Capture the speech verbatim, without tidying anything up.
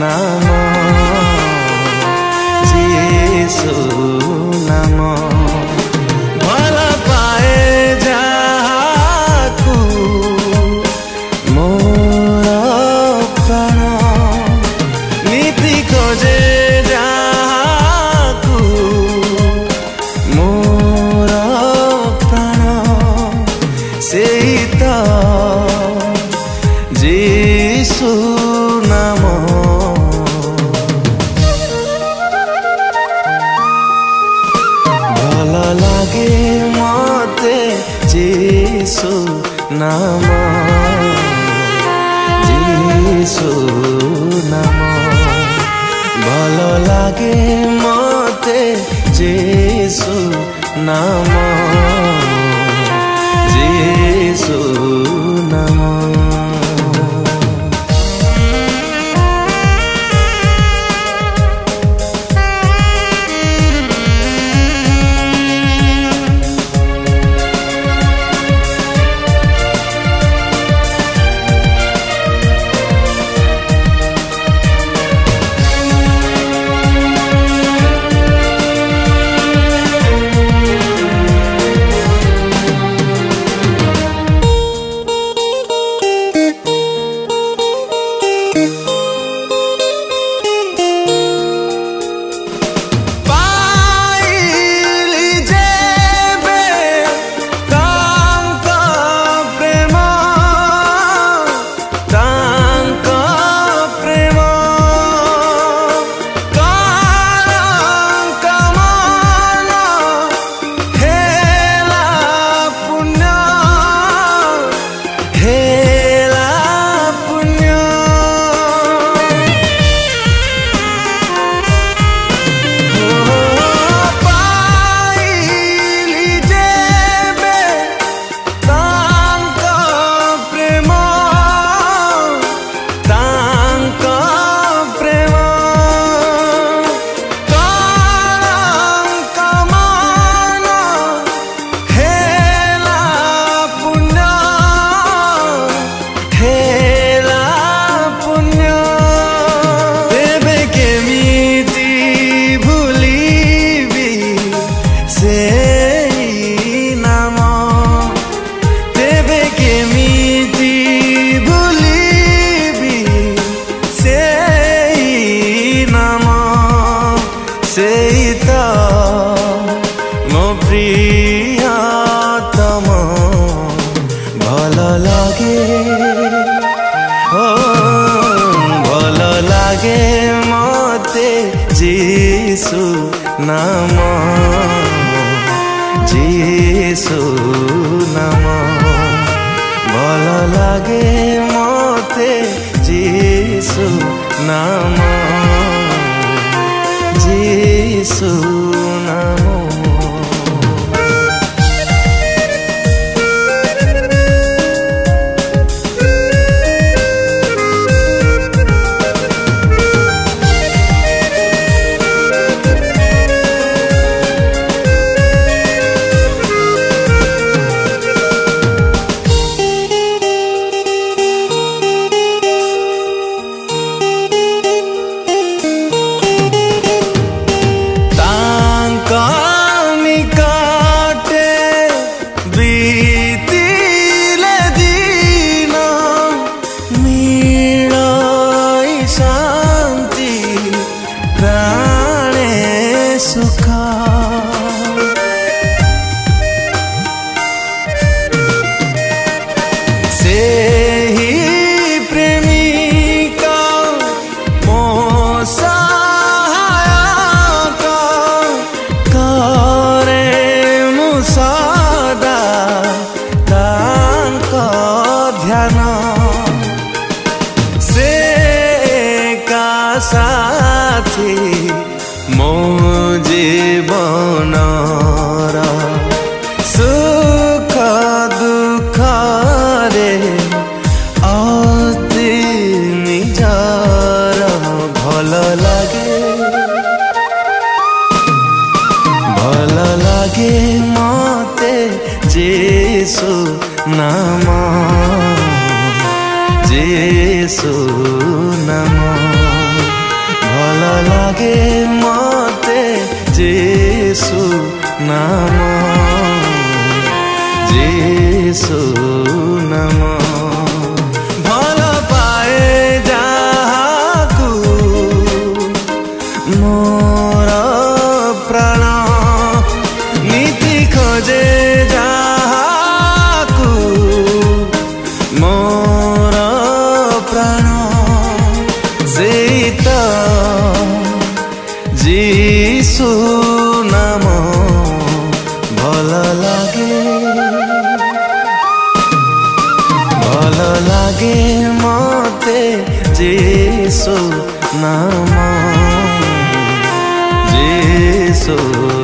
नाम जीसु नाम भल पाए जाहाकू मोर प्राण नीति खोजे जाहाकू मोर प्राण सेई तो जीसु नाम भल लागे मते जीसु नाम जीसु नाम भल लागे मते जीसु नाम जीसु नाम प्रियतम भल लागे ओ भल लागे मते जीसु नाम जीसु नाम भल लागे मते जीसु नाम जीसु नाम साथी मो जीवन सुख दुख रे अति निजार भल लागे भल लागे मते जीसु नाम जीसु नाम नाम जीसु नाम भल पाए जाहाकू मोर प्राण नीति खोजे जाहाकू मोर प्राण सेई तो जीसु नाम भल लागे भल लागे मते जीसु नाम जीसु